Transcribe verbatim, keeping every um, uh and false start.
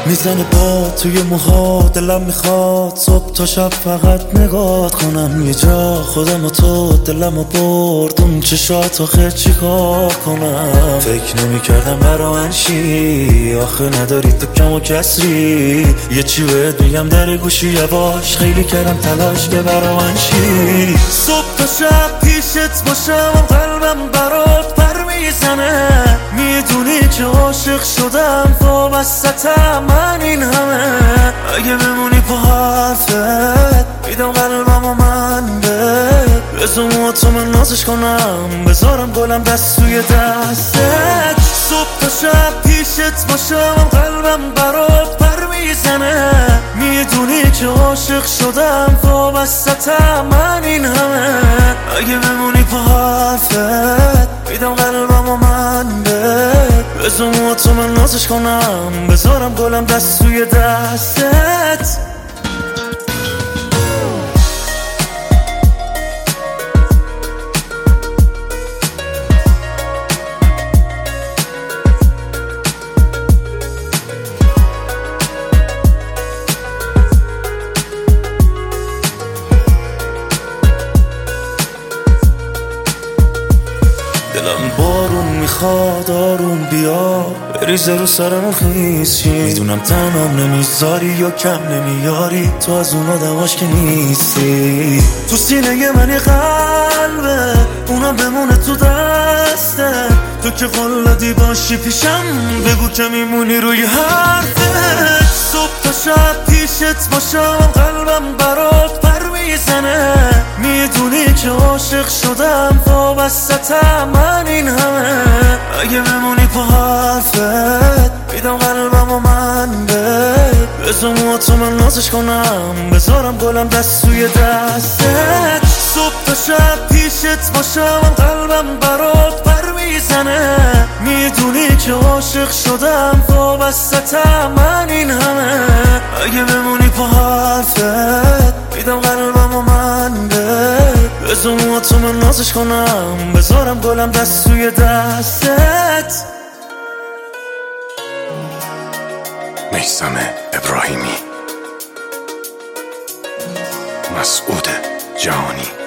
میزنه با توی موها، دلم میخواد صبح تا شب فقط نگاه کنم. یه جا خودم و تو دلمو برد اون چشات آخه چیکار کنم. فکر نمیکردم برا من شی، آخه نداری تو کم و کسری. یه چی بهت میگم در گوشی یواش، خیلی کردم تلاش که برا من شی. صبح تا شب پیشت باشم قلبم برات پر میزنه. میدونی که عاشق شدم وابستم من این همه. اگه بمونی پا حرفت میدم قلبم و من بهت. بزن تو من نازش کنم، بذارم گلم دست توی دستت. صبح تا شب پیشت باشم قلبم برات پر میزنه. میدونی که عاشق شدم وابستم من این همه. اگه بمونی پا حرفت میدم قلبم و من بهت. بزن تو من نازش کنم، بذارم گلم دست توی دستت. دلم بارون میخواد آروم بیا، بریزه رو سرم خیس. میدونم تنام نمیذاری یا کم نمیاری، تو از اون آدماش که نیستی. تو سینه من یه قلبه، اونم بمونه تو دسته. تو که قلدی باشی پیشم، بگو که میمونی روی حرفت. صبح تا شب پیشت باشم قلبم برات پر میزنه. میدونی که عاشق شدم وابستم من این همه. اگه بمونی پا حرفت میدم قلبم و من بهت. بزن تو من نازش کنم، بذارم گلم دست توی دستت. صبح تا شب پیشت باشم قلبم برات پر میزنه. میدونی که عاشق شدم وابستم من این همه. اگه بمونی پا حرفت میدم قلبم و من بهت. بزن تو من نازش کنم، بذارم گلم دست توی دستت. میثم ابراهیمی، مسعود جهانی.